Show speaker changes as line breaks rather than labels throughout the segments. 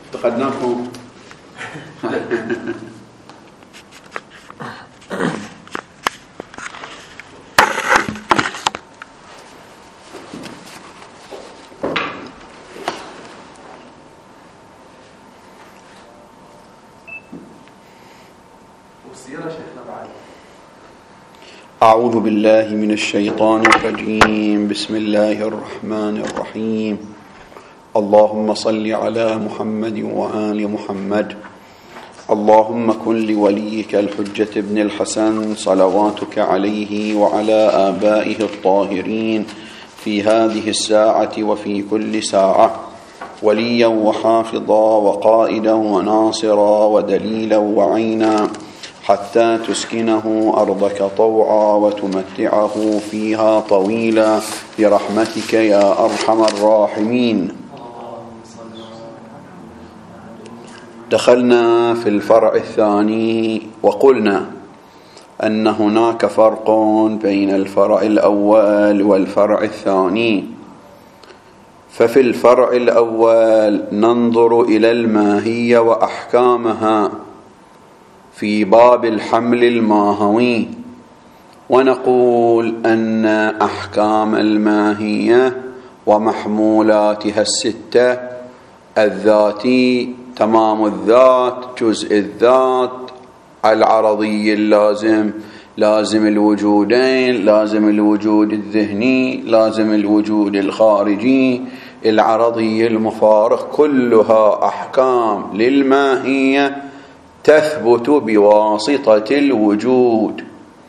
افتقدناكم. أعوذ بالله من الشيطان الرجيم. بسم الله الرحمن الرحيم. اللهم صل على محمد وآل محمد. اللهم كن لوليك الحجة ابن الحسن صلواتك عليه وعلى آبائه الطاهرين في هذه الساعة وفي كل ساعة وليا وحافظا وقائدا وناصرا ودليلا وعينا، حتى تسكنه أرضك طوعا وتمتعه فيها طويلا برحمتك يا أرحم الراحمين. دخلنا في الفرع الثاني وقلنا أن هناك فرق بين الفرع الأول والفرع الثاني. ففي الفرع الأول ننظر إلى الماهية وأحكامها في باب الحمل الماهوي، ونقول أن أحكام الماهية ومحمولاتها الستة: الذاتي، تمام الذات، جزء الذات، العرضي اللازم، لازم الوجودين، لازم الوجود الذهني، لازم الوجود الخارجي، العرضي المفارق، كلها أحكام للماهية تثبت بواسطة الوجود.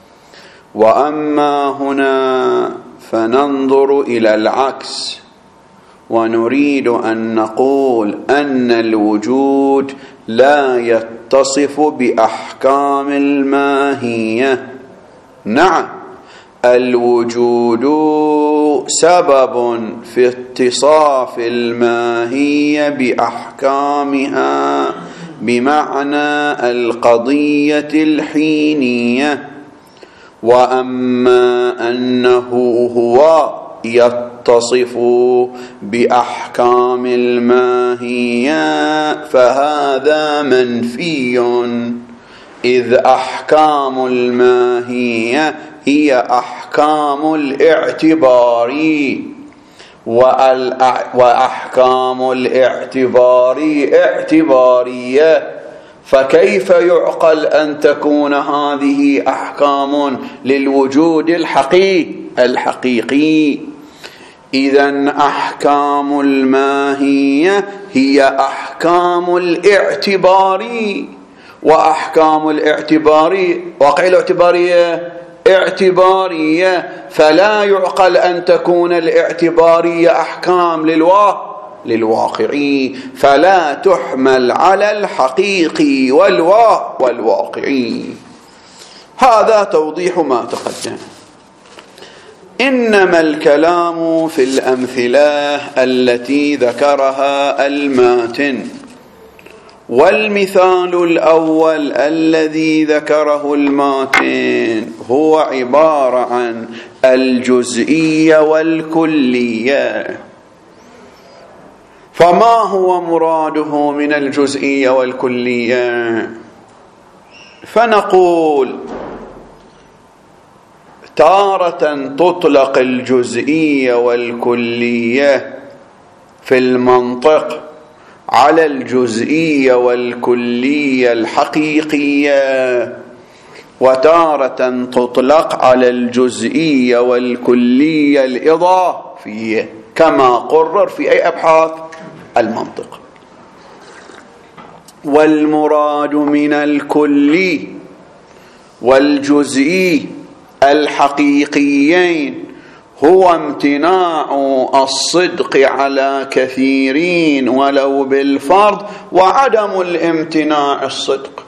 وأما هنا فننظر إلى العكس، ونريد أن نقول أن الوجود لا يتصف بأحكام الماهية. نعم، الوجود سبب في اتصاف الماهية بأحكامها بمعنى القضية الحينية. وأما أنه هو يتصف بأحكام الماهية فهذا منفي، إذ أحكام الماهية هي أحكام الاعتبار، وأحكام الاعتبار اعتبارية، فكيف يعقل أن تكون هذه أحكام للوجود الحقيقي؟ إذن أحكام الماهية هي أحكام الاعتبار، وأحكام الاعتبار واقع الاعتبارية اعتبارية، فلا يعقل أن تكون الاعتبارية أحكام للواقعي، فلا تحمل على الحقيقي والواقعي. هذا توضيح ما تقدم. إنما الكلام في الأمثلة التي ذكرها الماتن. والمثال الأول الذي ذكره الماتن هو عبارة عن الجزئية والكلية. فما هو مراده من الجزئية والكلية؟ فنقول تارة تطلق الجزئية والكلية في المنطق على الجزئية والكلية الحقيقية، وتارة تطلق على الجزئية والكلية الإضافية، كما قرر في أي أبحاث المنطق. والمراد من الكلي والجزئي الحقيقيين هو امتناع الصدق على كثيرين ولو بالفرض، وعدم الامتناع الصدق.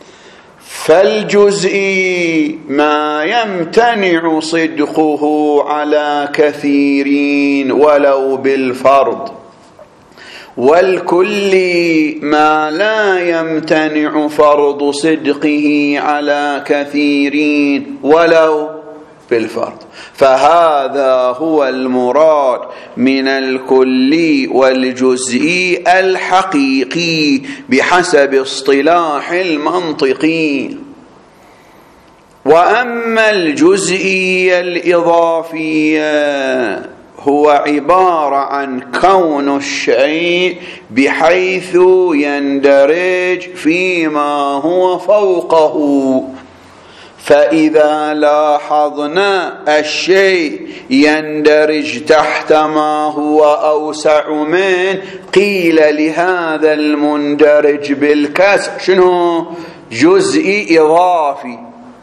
فالجزئي ما يمتنع صدقه على كثيرين ولو بالفرض، والكلي ما لا يمتنع فرض صدقه على كثيرين ولو بالفرض. فهذا هو المراد من الكلي والجزئي الحقيقي بحسب اصطلاح المنطقي. وأما الجزئي الإضافي هو عبارة عن كون الشيء بحيث يندرج فيما هو فوقه. فإذا لاحظنا الشيء يندرج تحت ما هو أوسع منه قيل لهذا المندرج بالكسر شنو؟ جزئي إضافي،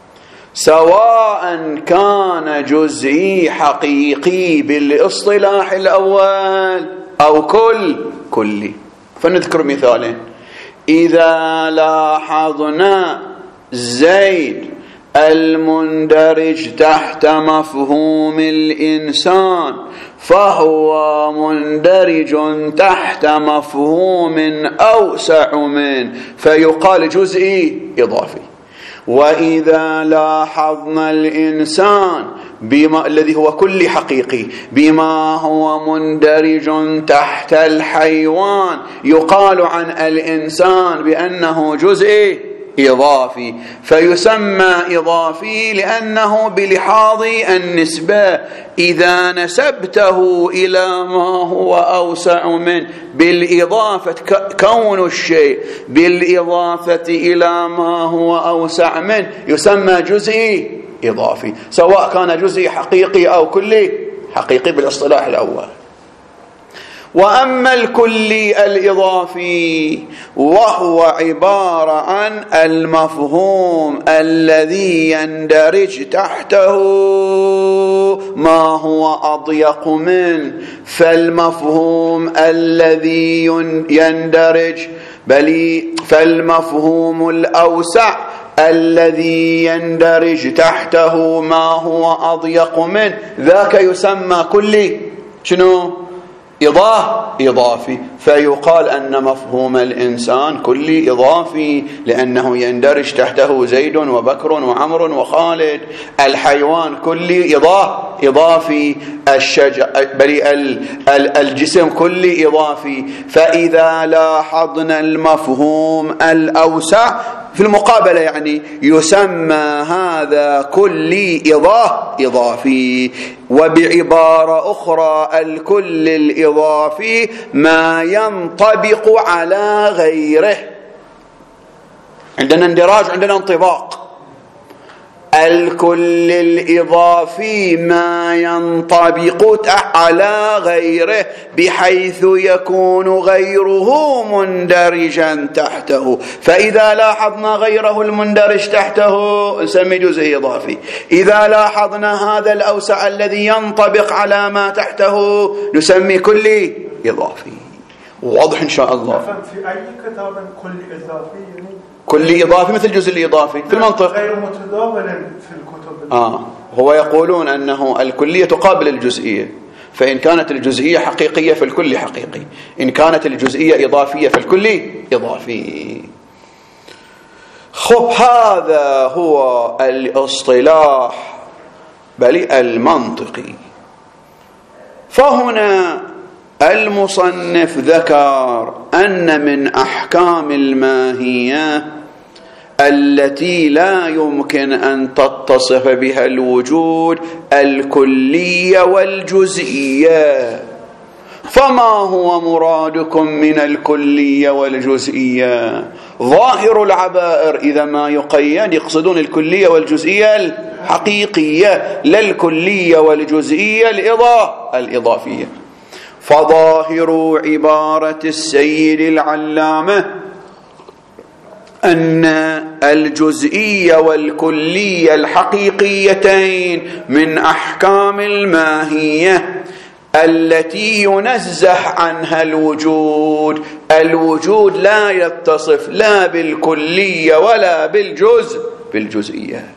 سواء كان جزئي حقيقي بالاصطلاح الأول أو كلي. فنذكر مثالين. إذا لاحظنا زيد المندرج تحت مفهوم الإنسان فهو مندرج تحت مفهوم أوسع منه فيقال جزئي إضافي. وإذا لاحظنا الإنسان الذي هو كل حقيقي بما هو مندرج تحت الحيوان يقال عن الإنسان بأنه جزئي إضافي، فيسمى إضافي لأنه بلحاظ النسبة إذا نسبته إلى ما هو أوسع منه بالإضافة كون الشيء بالإضافة إلى ما هو أوسع منه يسمى جزئي إضافي، سواء كان جزئي حقيقي أو كلي حقيقي بالاصطلاح الأول. وأما الكلي الإضافي وهو عبارة عن المفهوم الذي يندرج تحته ما هو أضيق منه، فالمفهوم الذي يندرج فالمفهوم الأوسع الذي يندرج تحته ما هو أضيق منه ذاك يسمى كلي شنو؟ إضافي. فيقال أن مفهوم الإنسان كلي إضافي لأنه يندرج تحته زيد وبكر وعمر وخالد. الحيوان كلي إضافي. الجسم كلي إضافي. فإذا لاحظنا المفهوم الأوسع في المقابلة يعني يسمى هذا كلي إضافي. وبعبارة أخرى الكل الإضافي ما ينطبق على غيره. عندنا اندراج عندنا انطباق. الكل الإضافي ما ينطبق على غيره بحيث يكون غيره مندرجا تحته. فإذا لاحظنا غيره المندرج تحته نسمي جزئي إضافي. إذا لاحظنا هذا الأوسع الذي ينطبق على ما تحته نسمي كلي إضافي. واضح إن شاء الله.
في أي كتاب كلي إضافي يعني
كلي إضافي مثل جزء الإضافي في المنطق
غير متداول في الكتب.
هو يقولون أنه الكلية تقابل الجزئية، فإن كانت الجزئية حقيقية فالكل حقيقي، إن كانت الجزئية إضافية فالكل إضافي. خب هذا هو الاصطلاح بل المنطقي. فهنا المصنف ذكر أن من أحكام الماهية التي لا يمكن أن تتصف بها الوجود الكلية والجزئية. فما هو مرادكم من الكلية والجزئية؟ ظاهر العبائر إذا ما يقيد يقصدون الكلية والجزئية الحقيقية لا الكلية والجزئية الإضافية. فظاهر عبارة السيد العلامة أن الجزئية والكلية الحقيقيتين من أحكام الماهية التي ينزه عنها الوجود. الوجود لا يتصف لا بالكلية ولا بالجزئية.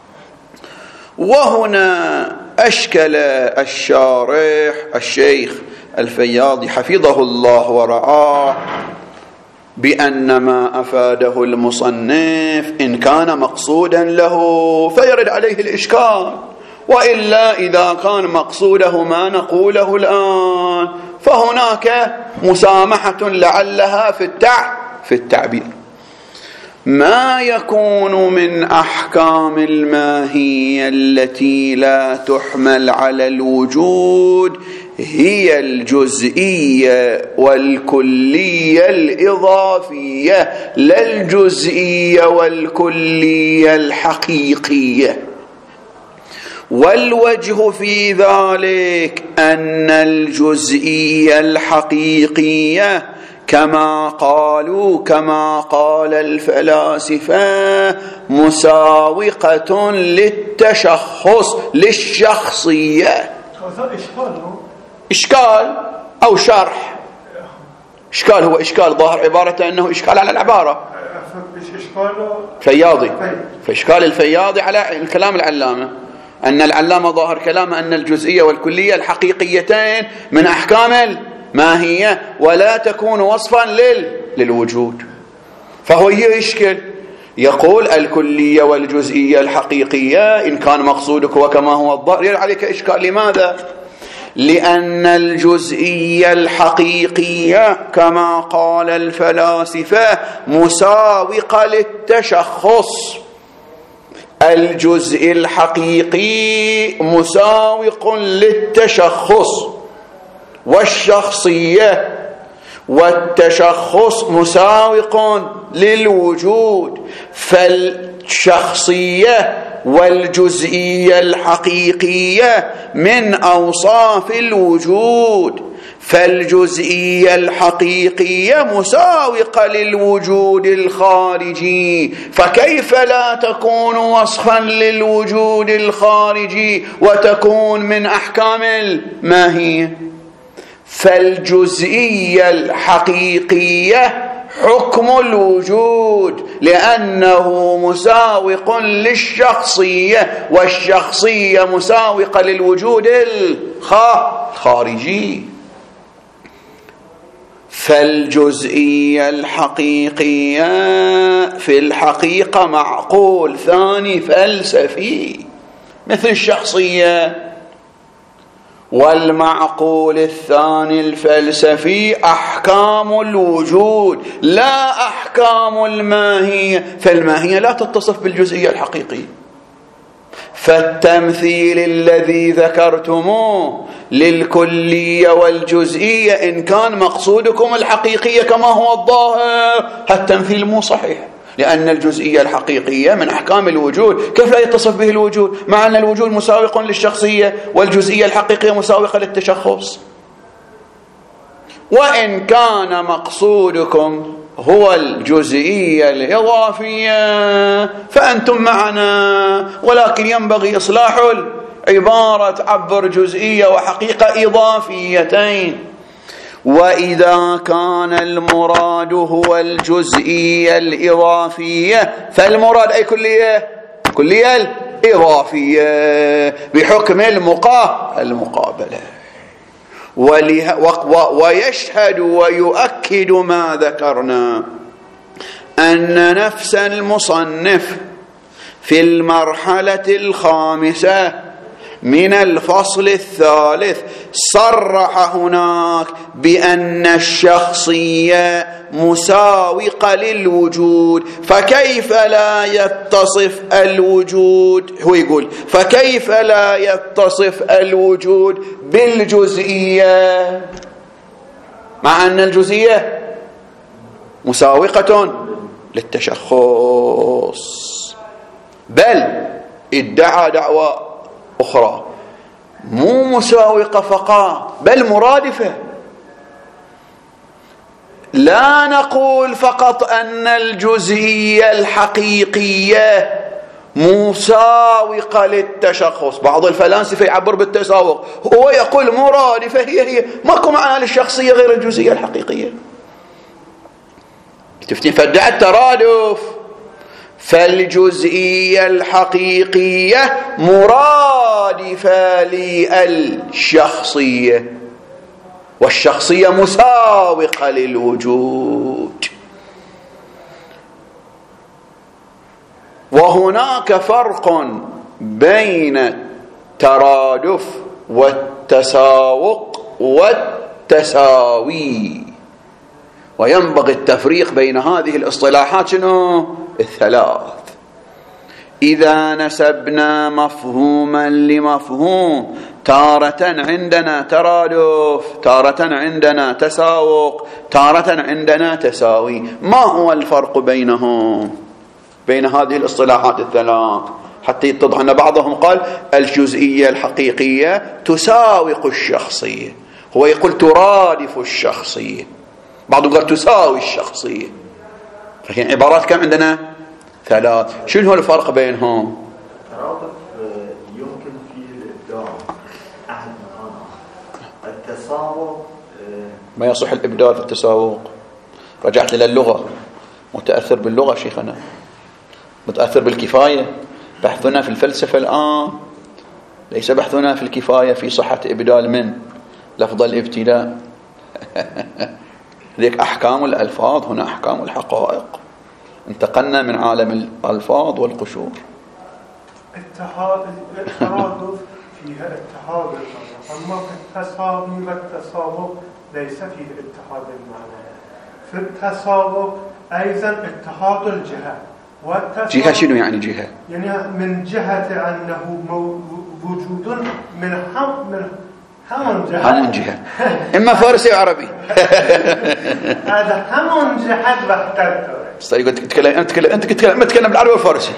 وهنا أشكل الشارح الشيخ الفياضي حفظه الله ورعاه بأن ما أفاده المصنف إن كان مقصودا له فيرد عليه الإشكال، وإلا إذا كان مقصوده ما نقوله الآن فهناك مسامحة لعلها في التعبير. ما يكون من أحكام الماهية التي لا تحمل على الوجود هي الجزئية والكلية الإضافية، لا الجزئية والكلية الحقيقية. والوجه في ذلك أن الجزئية الحقيقية كما قال الفلاسفة مساوقة للتشخص للشخصية. إشكال أو شرح. إشكال هو إشكال ظاهر عبارة أنه إشكال على العبارة فياضي، فإشكال الفياضي على الكلام العلامة، أن العلامة ظاهر كلامه أن الجزئية والكلية الحقيقيتين من أحكام الماهية ولا تكون وصفا للوجود، فهو يشكل يقول الكلية والجزئية الحقيقية إن كان مقصودك وكما هو الظاهر عليك إشكال. لماذا؟ لأن الجزئية الحقيقية كما قال الفلاسفة مساوقة للتشخص. الجزء الحقيقي مساوق للتشخص، والشخصية والتشخص مساوق للوجود، فالشخصية والجزئية الحقيقية من أوصاف الوجود، فالجزئية الحقيقية مساوقة للوجود الخارجي، فكيف لا تكون وصفا للوجود الخارجي وتكون من أحكام الماهية؟ فالجزئية الحقيقية حكم الوجود لأنه مساوق للشخصية، والشخصية مساوقة للوجود الخارجي. فالجزئية الحقيقية في الحقيقة معقول ثاني فلسفي مثل الشخصية، والمعقول الثاني الفلسفي أحكام الوجود لا أحكام الماهية، فالماهية لا تتصف بالجزئية الحقيقية. فالتمثيل الذي ذكرتموه للكلية والجزئية إن كان مقصودكم الحقيقية كما هو الظاهر، التمثيل مو صحيح، لأن الجزئية الحقيقية من أحكام الوجود، كيف لا يتصف به الوجود مع أن الوجود مساوق للشخصية والجزئية الحقيقية مساوقة للتشخص؟ وإن كان مقصودكم هو الجزئية الإضافية فأنتم معنا، ولكن ينبغي إصلاح العبارة، تعبر جزئية وحقيقة إضافيتين. وإذا كان المراد هو الجزئية الإضافية فالمراد أي كلية الإضافية بحكم المقابلة. ويشهد ويؤكد ما ذكرنا أن نفس المصنف في المرحلة الخامسة من الفصل الثالث صرح هناك بأن الشخصية مساوقة للوجود، فكيف لا يتصف الوجود، هو يقول فكيف لا يتصف الوجود بالجزئية مع أن الجزئية مساوقة للتشخص؟ بل ادعى دعوى أخرى مو مساوقة فقط بل مرادفة. لا نقول فقط أن الجزئية الحقيقية مساوقة للتشخص، بعض الفلاسفة يعبر بالتساوق، هو يقول مرادفة، هي ماكو معنى للشخصية غير الجزئية الحقيقية. تفتين فادعى الترادف، فالجزئية الحقيقية مرادفة للشخصية، والشخصية مساوقة للوجود. وهناك فرق بين ترادف والتساوق والتساوي، وينبغي التفريق بين هذه الاصطلاحات شنو؟ الثلاث. إذا نسبنا مفهوما لمفهوم تارة عندنا ترادف، تارة عندنا تساوق، تارة عندنا تساوي. ما هو الفرق بينهم، بين هذه الاصطلاحات الثلاث؟ حتى يتضح أن بعضهم قال الجزئية الحقيقية تساوق الشخصية، هو يقول ترادف الشخصية، بعضهم قال تساوي الشخصية. فهي عبارات كم عندنا؟ ثلاث. شنو هو الفرق بينهم؟
الترادف يمكن فيه الإبداع أحد مكان آخر. التساوق
ما يصح الإبداع في التساوق. رجعت إلى اللغة، متأثر باللغة شيخنا، متأثر بالكفاية. بحثنا في الفلسفة الآن ليس بحثنا في الكفاية في صحة إبدال من لفظ الابتلاء. ذيك أحكام الألفاظ، هنا أحكام الحقائق. انتقلنا من عالم الألفاظ والقشور.
الترادف فيها اتحاد المعنى، أما في التساوي والتساوق ليس فيه اتحاد المعنى. في التساوق أيضا اتحاد الجهة.
جهة شنو يعني جهة؟
يعني من جهة أنه وجود من همون جهة.
همون جهة إما فارسي وعربي.
هذا همون جهة وحدته.
يقول أنت تتكلم بالعربي والفارسي.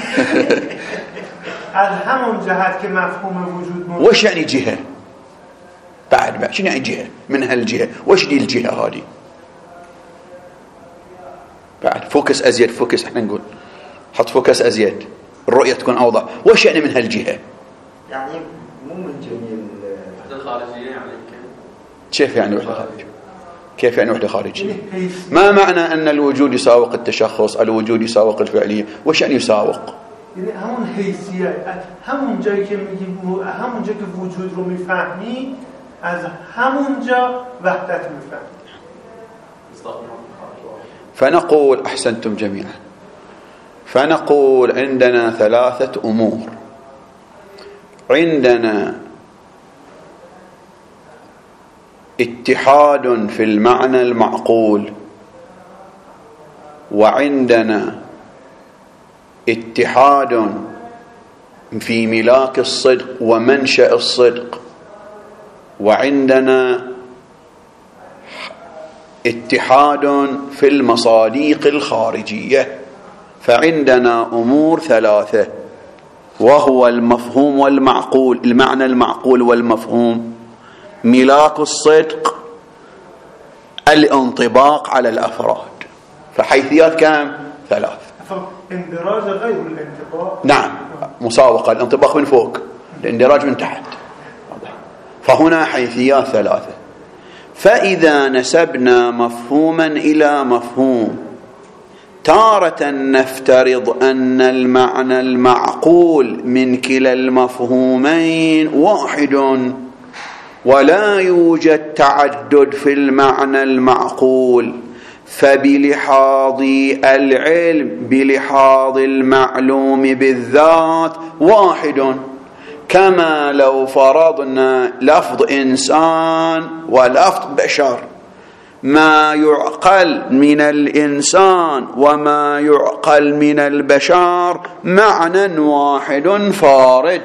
همون جهة كمفهوم وجود موجود.
وش يعني جهة؟ بعد بقى شنو يعني جهة؟ من هالجهة وش دي الجهة هذه؟ بعد فوكس أزيد، فوكس احنا نقول حط فوكس أزيد، الرؤية تكون أوضح. وش يعني من هالجهة؟
يعني مو من جميع
الوحدة الخارجية يعني
كيف يعني وحدة خارجية؟ كيف يعني وحدة خارجية؟ ما معنى أن الوجود يساوق التشخص، الوجود يساوق الفعلية؟ وش يعني يساوق؟
يعني همون حیثیت، همون جایی که میگیم همون جایی که وجود رو میفهمی از همون جا وحدت میفهمی.
فنقول أحسنتم جميعا، فنقول عندنا ثلاثة أمور. عندنا اتحاد في المعنى المعقول، وعندنا اتحاد في ملاك الصدق ومنشأ الصدق، وعندنا اتحاد في المصادق الخارجية. فعندنا أمور ثلاثة، وهو المفهوم والمعقول، المعنى المعقول والمفهوم، ملاك الصدق، الانطباق على الأفراد. فحيثيات كم؟ ثلاث.
اندراج غير الانطباق.
نعم، مساوقة، الانطباق من فوق، الاندراج من تحت. فهنا حيثيات ثلاثة. فإذا نسبنا مفهوما إلى مفهوم، تارة نفترض أن المعنى المعقول من كلا المفهومين واحد، ولا يوجد تعدد في المعنى المعقول، فبلحاظ العلم بلحاظ المعلوم بالذات واحد. كما لو فرضنا لفظ إنسان ولفظ بشر، ما يعقل من الإنسان وما يعقل من البشر معنى واحد فارد،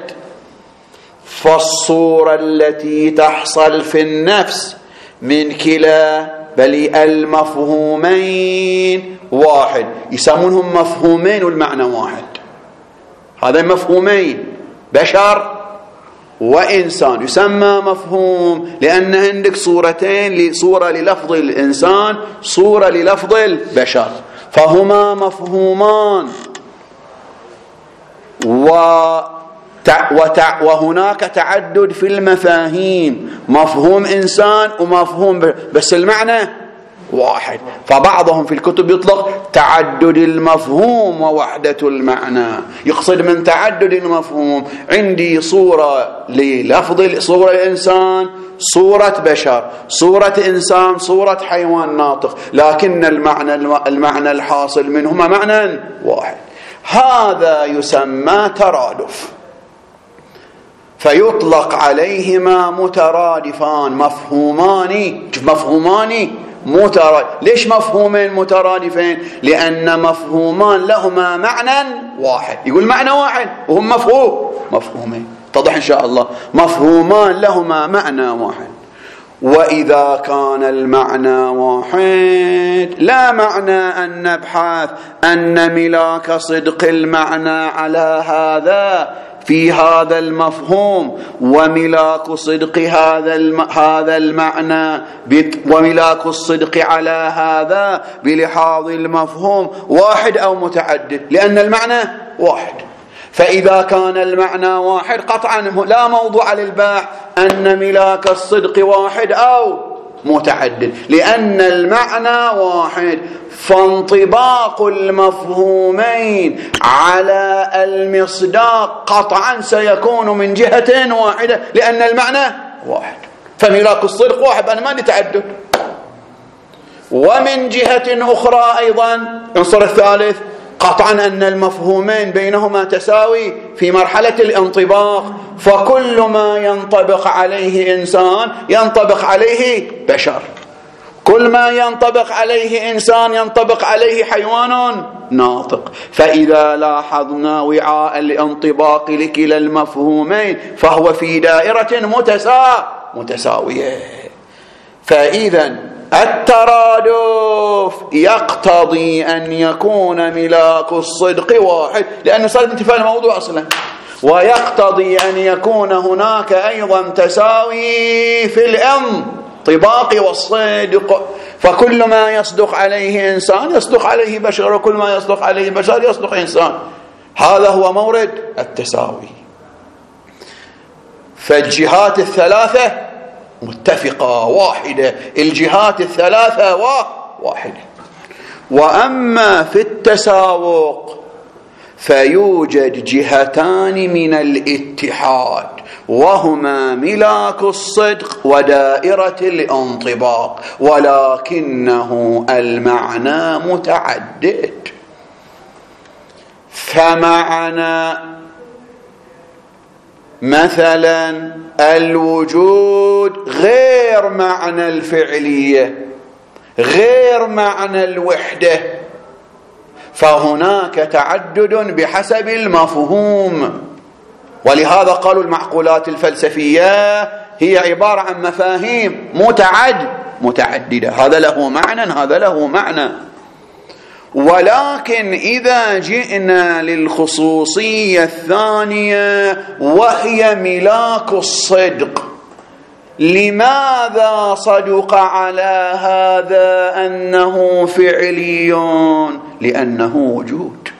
فالصورة التي تحصل في النفس من كلا بل المفهومين واحد، يسمونهم مفهومين والمعنى واحد. هذا مفهومين، بشر وإنسان، يسمى مفهوم لأن عندك صورتين، صورة للفظ الإنسان، صورة للفظ البشر، فهما مفهومان. وهناك تعدد في المفاهيم، مفهوم إنسان ومفهوم بس المعنى واحد. فبعضهم في الكتب يطلق تعدد المفهوم ووحدة المعنى، يقصد من تعدد المفهوم عندي صورة للفظ، صورة الإنسان، صورة بشر، صورة إنسان، صورة حيوان ناطق، لكن المعنى الحاصل منهما معنى واحد. هذا يسمى ترادف. فيطلق عليهما مترادفان مفهومان. مفهومان ليش مفهومين مترادفين؟ لأن مفهومان لهما معنى واحد. يقول معنى واحد وهم مفهومين. اتضح إن شاء الله. مفهومان لهما معنى واحد. وإذا كان المعنى واحد لا معنى أن نبحث أن ملاك صدق المعنى على هذا في هذا المفهوم وملاك صدق هذا المعنى وملاك الصدق على هذا بلحاظ المفهوم واحد أو متعدد، لأن المعنى واحد. فإذا كان المعنى واحد قطعا لا موضوع للباحث أن ملاك الصدق واحد أو متعدد، لأن المعنى واحد. فانطباق المفهومين على المصداق قطعا سيكون من جهة واحدة، لأن المعنى واحد. فملاك الصدق واحد، أنا ما نتعدد. ومن جهة أخرى أيضا العنصر الثالث قطعا أن المفهومين بينهما تساوي في مرحلة الانطباق، فكل ما ينطبق عليه إنسان ينطبق عليه بشر، كل ما ينطبق عليه إنسان ينطبق عليه حيوان ناطق. فإذا لاحظنا وعاء الانطباق لكلا المفهومين فهو في دائرة متساوية. فإذا الترادف يقتضي أن يكون ملاك الصدق واحد، لأنه صار انتفاء الموضوع أصلا، ويقتضي أن يكون هناك أيضا تساوي في الانطباق والصدق. فكل ما يصدق عليه إنسان يصدق عليه بشر، وكل ما يصدق عليه بشر يصدق إنسان. هذا هو مورد التساوي. فالجهات الثلاثة متفقة واحدة، الجهات الثلاثة واحدة. وأما في التساوق فيوجد جهتان من الاتحاد، وهما ملاك الصدق ودائرة الانطباق، ولكنه المعنى متعدد. فمعنى مثلا الوجود غير معنى الفعلية، غير معنى الوحدة، فهناك تعدد بحسب المفهوم. ولهذا قالوا المعقولات الفلسفية هي عبارة عن مفاهيم متعددة، هذا له معنى هذا له معنى. ولكن إذا جئنا للخصوصية الثانية وهي ملاك الصدق، لماذا صدق على هذا أنه فعلي؟ لأنه وجود.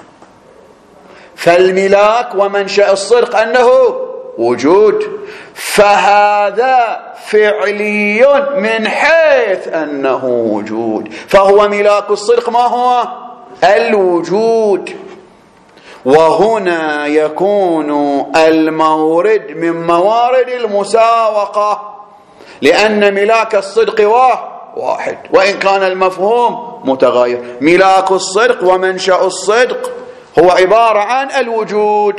فالملاك ومنشأ الصدق أنه وجود، فهذا فعلي من حيث أنه وجود، فهو ملاك الصدق ما هو؟ الوجود. وهنا يكون المورد من موارد المساوقة، لأن ملاك الصدق واحد وإن كان المفهوم متغير. ملاك الصدق ومنشأ الصدق هو عبارة عن الوجود.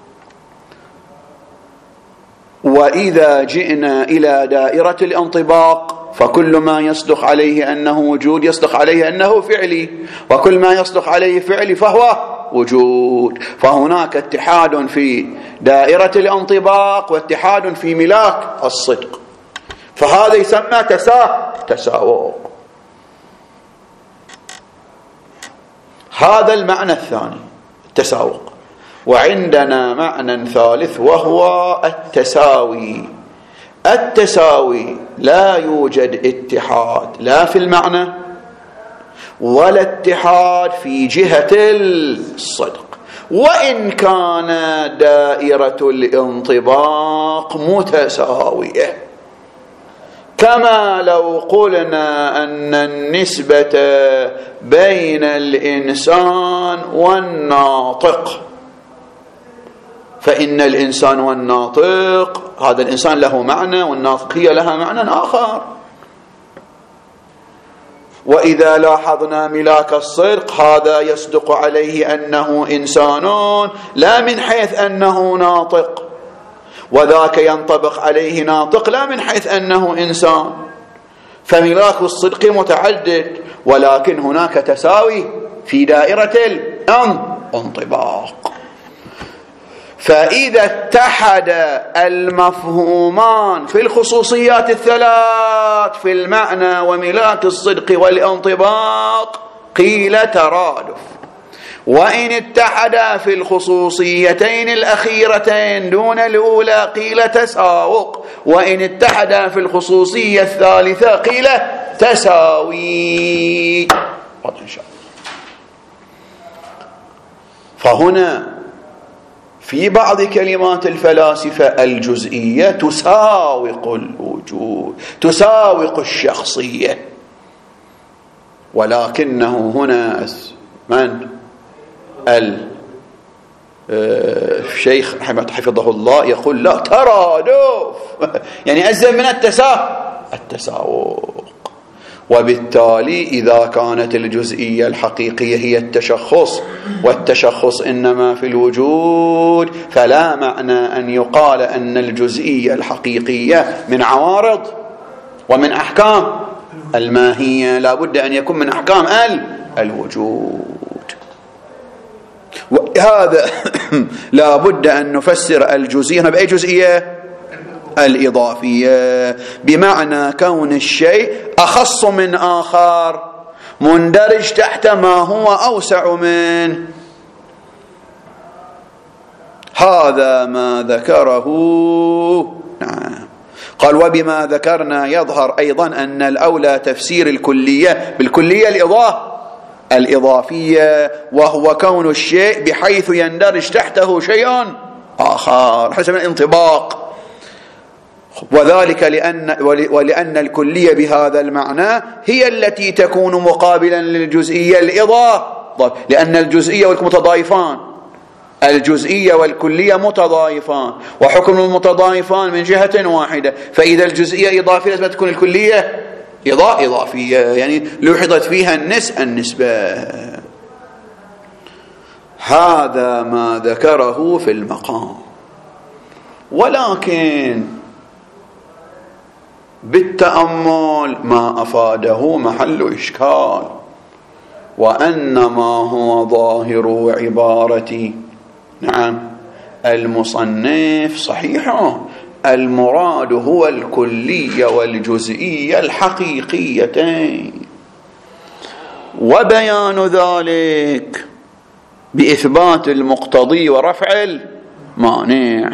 وإذا جئنا إلى دائرة الانطباق فكل ما يصدق عليه أنه وجود يصدق عليه أنه فعلي، وكل ما يصدق عليه فعلي فهو وجود. فهناك اتحاد في دائرة الانطباق واتحاد في ملاك الصدق، فهذا يسمى تساوق. هذا المعنى الثاني التساوق. وعندنا معنى ثالث وهو التساوي. التساوي لا يوجد اتحاد لا في المعنى ولا اتحاد في جهة الصدق، وإن كان دائرة الانطباق متساوية. كما لو قلنا أن النسبة بين الإنسان والناطق، فإن الإنسان والناطق هذا الإنسان له معنى والناطقية لها معنى آخر. وإذا لاحظنا ملاك الصدق هذا يصدق عليه أنه إنسان لا من حيث أنه ناطق، وذاك ينطبق عليه ناطق لا من حيث أنه إنسان، فملاك الصدق متعدد، ولكن هناك تساوي في دائرة الانطباق. فإذا اتحد المفهومان في الخصوصيات الثلاث في المعنى وملاك الصدق والانطباق قيل ترادف، وإن اتحدا في الخصوصيتين الأخيرتين دون الأولى قيل تساوق، وإن اتحدا في الخصوصية الثالثة قيل تساوي. فهنا في بعض كلمات الفلاسفة الجزئية تساوق الوجود، تساوق الشخصية، ولكنه هنا من الشيخ حفظه الله يقول لا، ترادف يعني أزم من التساوق. وبالتالي إذا كانت الجزئية الحقيقية هي التشخص، والتشخص إنما في الوجود، فلا معنى أن يقال أن الجزئية الحقيقية من عوارض ومن أحكام الماهية، لا بد أن يكون من أحكام الوجود. وهذا لا بد أن نفسر الجزئية بأي جزئية؟ الإضافية، بمعنى كون الشيء أخص من آخر، مندرج تحت ما هو أوسع منه. هذا ما ذكره. نعم. قال وبما ذكرنا يظهر أيضا أن الأولى تفسير الكلية بالكلية الإضافية، وهو كون الشيء بحيث يندرج تحته شيء آخر حسب الانطباق، وذلك ولأن الكلية بهذا المعنى هي التي تكون مقابلا للجزئية الإضافية، لأن الجزئية والمتضايفان، الجزئية والكلية متضايفان، وحكم المتضايفان من جهة واحدة، فإذا الجزئية إضافية لازم تكون الكلية إضافية، يعني لوحظت فيها النسبة. هذا ما ذكره في المقام. ولكن بالتأمل ما أفاده محل إشكال، وأنما هو ظاهر عبارة المصنف صحيح، المراد هو الكلية والجزئية الحقيقيتين، وبيان ذلك بإثبات المقتضي ورفع المانع.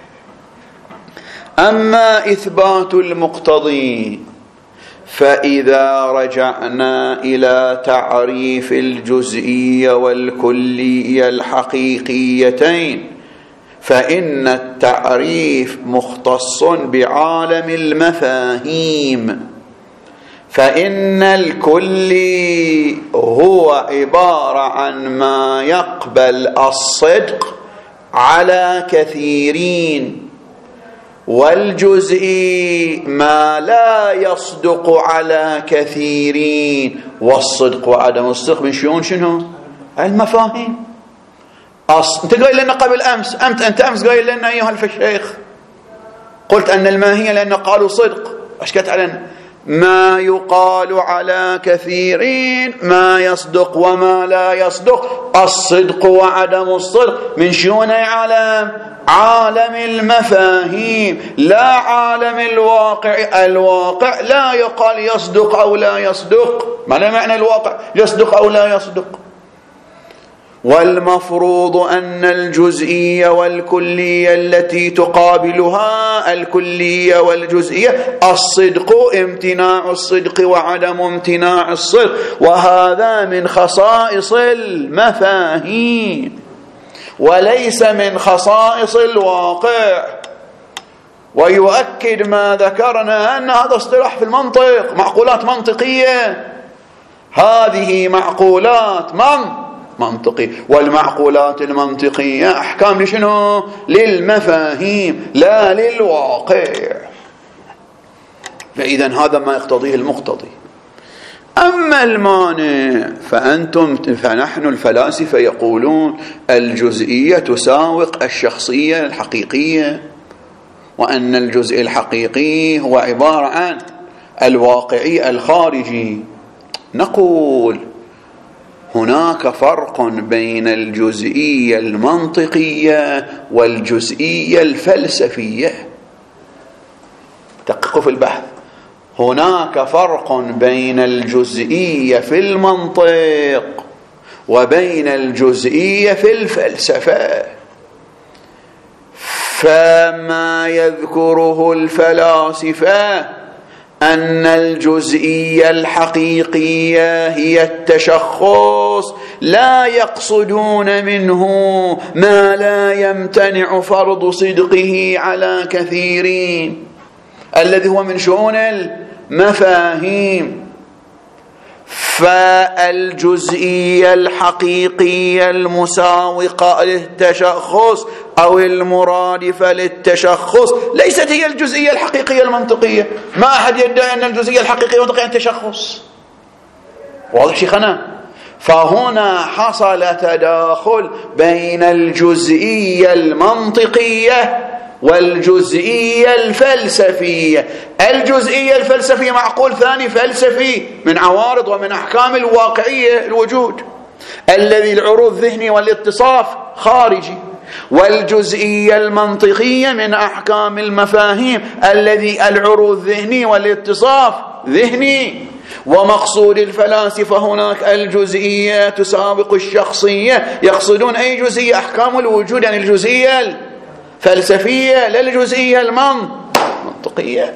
أما إثبات المقتضي فإذا رجعنا إلى تعريف الجزئية والكلية الحقيقيتين فإن التعريف مختص بعالم المفاهيم، فإن الكلي هو عبارة عن ما يقبل الصدق على كثيرين، والجزئي ما لا يصدق على كثيرين. والصدق وعدم الصدق من شنو؟ المفاهيم. انت قايل لنا قبل امس، انت امس قايل لنا ايها الشيخ، قلت ان الماهية لانه قالوا صدق، اشكت علينا ما يقال على كثيرين ما يصدق وما لا يصدق. الصدق وعدم الصدق من شون عالم المفاهيم، لا عالم الواقع. الواقع لا يقال يصدق أو لا يصدق، ما معنى الواقع يصدق أو لا يصدق. والمفروض أن الجزئية والكلية التي تقابلها الكلية والجزئية الصدق، امتناع الصدق وعدم امتناع الصدق، وهذا من خصائص المفاهيم وليس من خصائص الواقع. ويؤكد ما ذكرنا أن هذا اصطلاح في المنطق، معقولات منطقية، هذه معقولات منطقي، والمعقولات المنطقية أحكام لشنو؟ للمفاهيم لا للواقع. فإذا هذا ما يقتضيه المقتضي. أما المانع فنحن وأن الجزء الحقيقي هو عبارة عن الواقعي الخارجي. نقول هناك فرق بين الجزئية المنطقية والجزئية الفلسفية. دققوا في البحث. هناك فرق بين الجزئية في المنطق وبين الجزئية في الفلسفة. فما يذكره الفلاسفة أن الجزئية الحقيقية هي التشخص، لا يقصدون منه ما لا يمتنع فرض صدقه على كثيرين، الذي هو من شؤون المفاهيم. فالجزئية الحقيقية المساوقة للتشخص أو المرادفة للتشخص ليست هي الجزئية الحقيقية المنطقية. ما أحد يدعي أن الجزئية الحقيقية المنطقية هي التشخص. واضح شيخنا؟ فهنا حصل تداخل بين الجزئية المنطقية والجزئية الفلسفية. الجزئية الفلسفية معقول ثاني فلسفي من عوارض ومن أحكام الواقعية الوجود، الذي العروض الذهني والاتصاف خارجي. والجزئية المنطقية من أحكام المفاهيم، الذي العروض الذهني والاتصاف ذهني. ومقصود الفلاسفة هناك الجزئية تسابق الشخصية. يقصدون أي جزئية؟ أحكام الوجود، يعني الجزئية الفلسفية لا الجزئية المنطقية.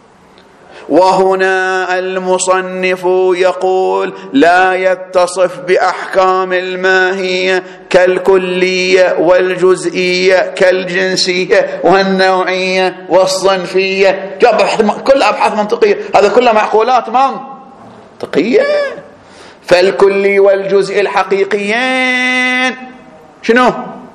وهنا المصنف يقول لا يتصف بأحكام الماهية كالكلية والجزئية كالجنسية والنوعية والصنفية. كل أبحاث منطقية، هذا كلها معقولات منطقية. فالكلي والجزء الحقيقيين شنو؟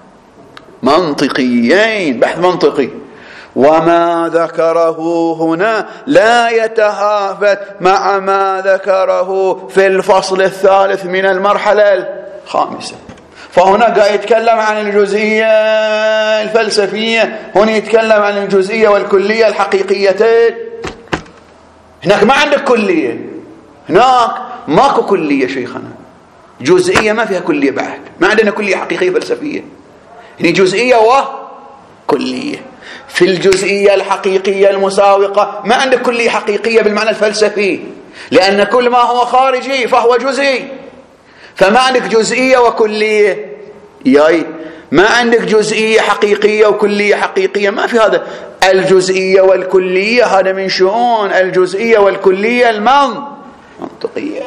منطقيين، بحث منطقي. وما ذكره هنا لا يتهافت مع ما ذكره في الفصل الثالث من المرحلة الخامسة. فهنا قاعد يتكلم عن الجزئية الفلسفية، هنا يتكلم عن الجزئية والكلية الحقيقيتين. هناك ما عندك كلية، هناك ماكو كلية شيخنا. جزئية ما فيها كلية بعد، ما عندنا كلية حقيقية فلسفية. هنا جزئية وكلية. في الجزئية الحقيقية المساوقة ما عندك كلية حقيقية بالمعنى الفلسفي، لأن كل ما هو خارجي فهو جزئي. فما عندك جزئية وكلية، ما عندك جزئية حقيقية وكلية حقيقية، ما في هذا. الجزئية والكلية هذا من شؤون الجزئية والكلية المنطقية.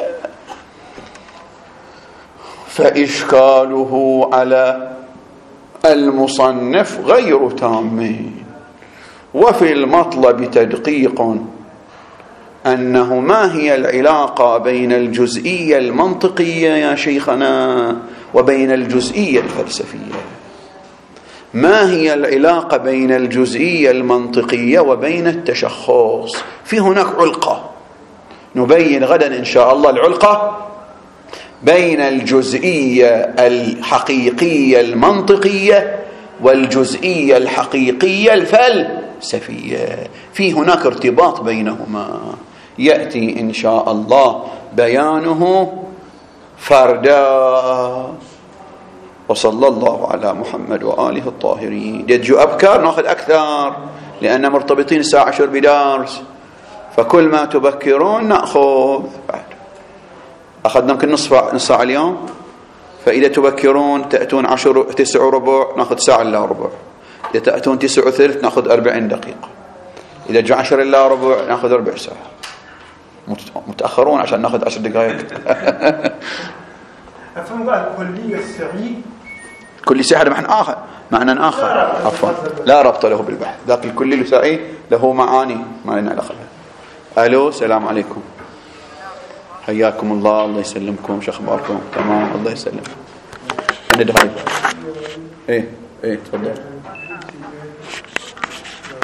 فإشكاله على المصنف غير تام. وفي المطلب تدقيق أنه ما هي العلاقة بين الجزئية المنطقية يا شيخنا وبين الجزئية الفلسفية؟ ما هي العلاقة بين الجزئية المنطقية وبين التشخص؟ في هناك علقة نبين غدا إن شاء الله، العلقة بين الجزئية الحقيقية المنطقية والجزئية الحقيقية الفلسفية. في هناك ارتباط بينهما يأتي إن شاء الله بيانه فردا. وصلى الله على محمد وآله الطاهرين. يجو أبكار نأخذ أكثر لأن مرتبطين الساعة 10 بدارس، فكل ما تبكرون نأخذ بعد. أخذنا يمكن نص ساعة اليوم، فإذا تبكرون تأتون 9:15 نأخذ ساعة إلا ربع. إذا تأتون 9:30 نأخذ 40 دقيقة. إذا جاء 10 إلا ربع نأخذ ربع ساعة. متأخرون عشان نأخذ 10 دقائق.
أفهم بقى الكلية السعيد،
كل ساعة معنى آخر عفوا لا ربط له بالبحث. ذاك الكلي السعيد له معاني ما لنا علاقة بها. ألو، السلام عليكم، حياكم الله، الله يسلمكم، شو أخباركم؟ تمام، الله يسلمكم. أنا دخل. إيه تفضل.